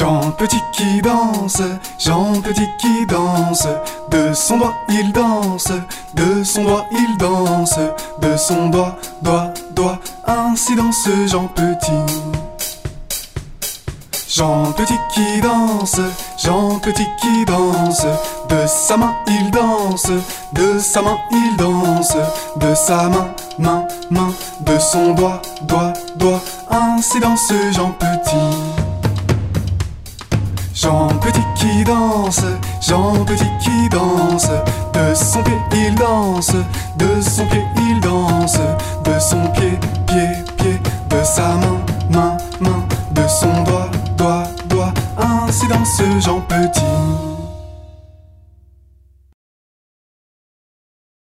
Jean Petit qui danse, Jean Petit qui danse, de son doigt il danse, de son doigt il danse, de son doigt, doigt, ainsi danse Jean Petit. Jean Petit qui danse, Jean Petit qui danse, de sa main il danse, de sa main il danse, de sa main, de son doigt, doigt, ainsi danse Jean Petit. Jean Petit qui danse, Jean Petit qui danse, de son pied il danse, de son pied il danse, de son pied, pied, de sa main, de son doigt, doigt, ainsi danse Jean Petit.